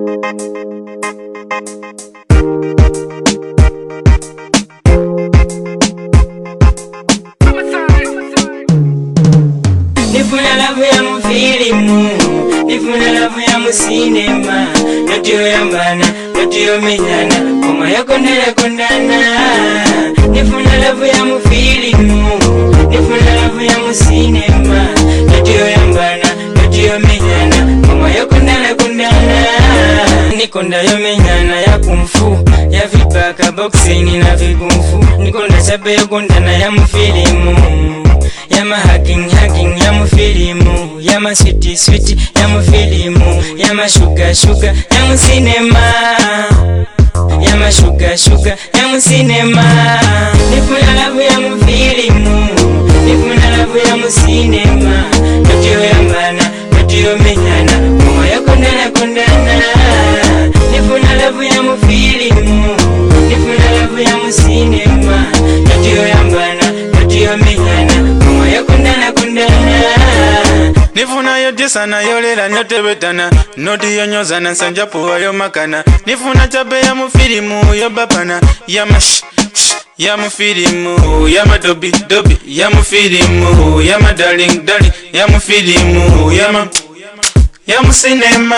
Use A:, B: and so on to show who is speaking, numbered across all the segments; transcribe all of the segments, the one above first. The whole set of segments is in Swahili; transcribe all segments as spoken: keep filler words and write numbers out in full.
A: Nifuna love ya mfilimu, nifuna love ya musinema. Notio yambana, notio menyana, koma yako nere kondana. Nifuna love ya mfilimu, nifuna love ya musinema. Notio yambana, notio menyana, koma yako nere kondana. Nikonda yo menyana ya kumfu, ya vipaka boxing na vikumfu. Nikonda chape yo kondana ya mfilimu, yama hugging hugging ya mufilimu, yama sweet sweet ya mufilimu, yama sugar sugar ya musinema, yama sugar sugar ya musinema. Nifuna love ya mufilimu, nifuna love ya musinema. Notio yambana, notio menyana, koma yako nere kondana. Nifuna love ya mufilimu, nifuna love ya musinema. Notio yambana, notio menyana, koma yako nere kondana.
B: Nifuna yo disana yo lera nyotebetana, noti yo nyozana sanja puwa yo makana. Nifuna chape ya mufilimu yo bapana, ya mash sh, ya mufilimu, ya madobi dobi ya mufilimu, ya ma darling darling ya mufilimu, ya ma ya musinema.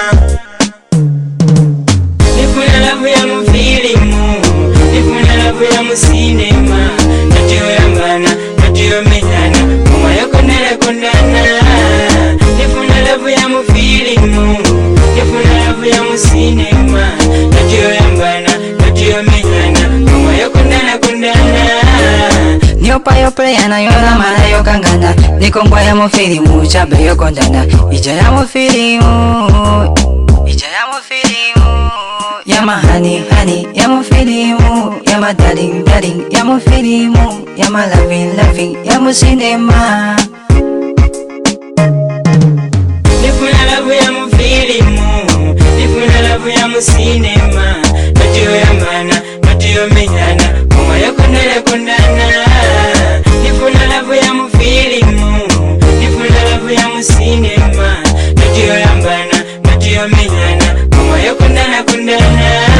A: Nifuna love ya mufilimu, nifuna love ya musinema. Notio yambana, notio menyana, koma yako nere kondana. Nifuna love ya mufilimu, nifuna love ya musinema. Notio yambana, notio menyana, koma yako nere kondana.
C: Nyopa yo playana yo lamana yo kangana, nikongwa ya mufilimu chabe yo kondana. Ija ya mufilimu, ija ya mufilimu, yama honey honey ya mufilimu, yama darling darling ya mufilimu, yama loving loving ya musinema.
A: Nifuna love ya mufilimu, nifuna love ya musinema. Notio yambana, notio menyana, koma yako nere kondana. Nifuna love ya mufilimu, nifuna love ya musinema. Notio yambana, notio menyana, koma yako nere kondana.